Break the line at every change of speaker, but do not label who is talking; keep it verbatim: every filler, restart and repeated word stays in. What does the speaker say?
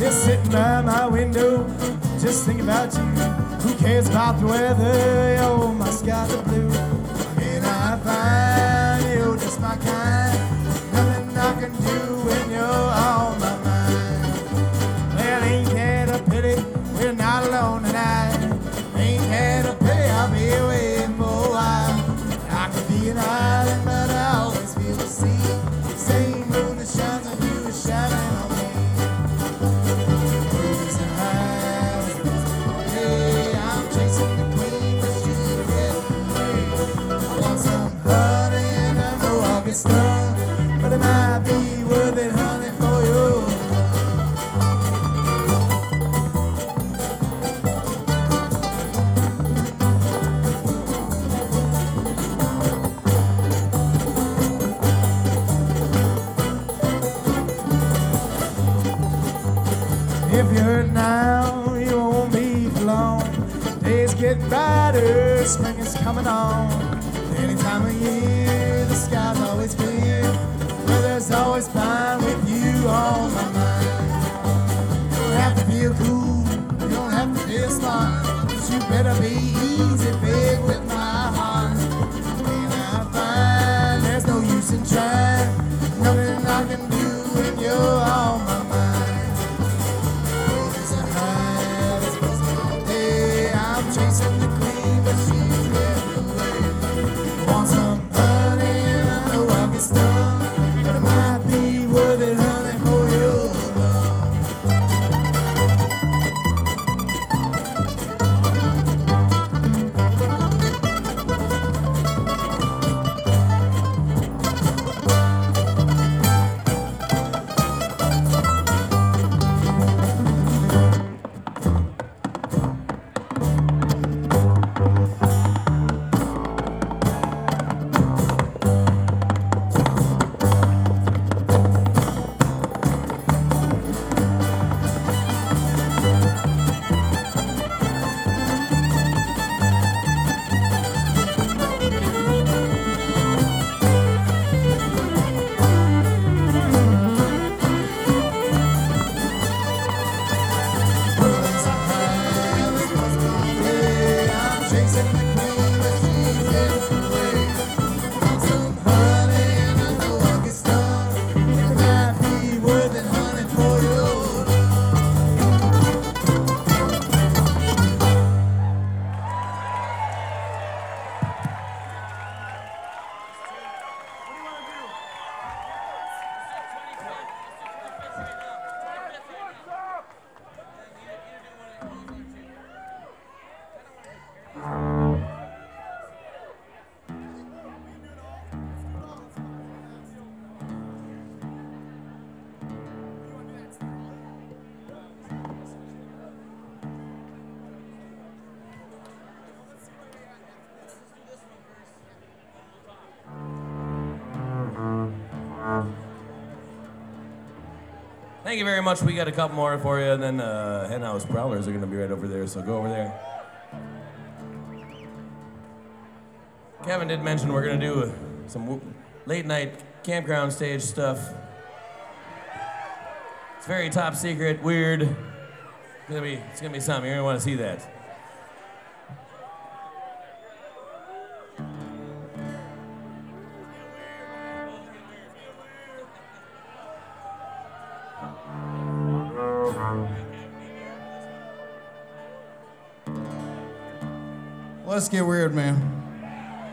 Just sitting by my window, just thinking about you. Who cares about the weather? Oh, my skies are blue. And I find you just my kind. Nothing I can do when you're on my mind. Well, ain't that a pity? We're not alone tonight. Ain't that a pity? I'll be away for a while. I could be an island, but I always feel the sea. Same moon that shines on you is shining on me. Cruising high, hey, I'm chasing the queen, but she's getting away. I want some honey and I know I'll get stung, but it might be worth it, honey, for you. If you're hurt now, you won't be for long. Days get brighter, spring is coming on. Any time of year, the sky's always clear. Weather's always fine with you on my mind. You don't have to feel cool, you don't have to feel smart, but you better be easy, big with my heart. And I find there's no use in trying. Nothing I can do when you're on my mind. Chasing the queen, but she's getting away. Want some honey, and I know I'll get stung, but it might be worth it, honey, for your
Thank you very much. We got a couple more for you, and then uh, Hen House Prowlers are going to be right over there, so go over there. Kevin did mention we're going to do some w- late night campground stage stuff. It's very top secret, weird. It's gonna be, it's gonna be something. You're gonna want to see that.
Let's get weird, man.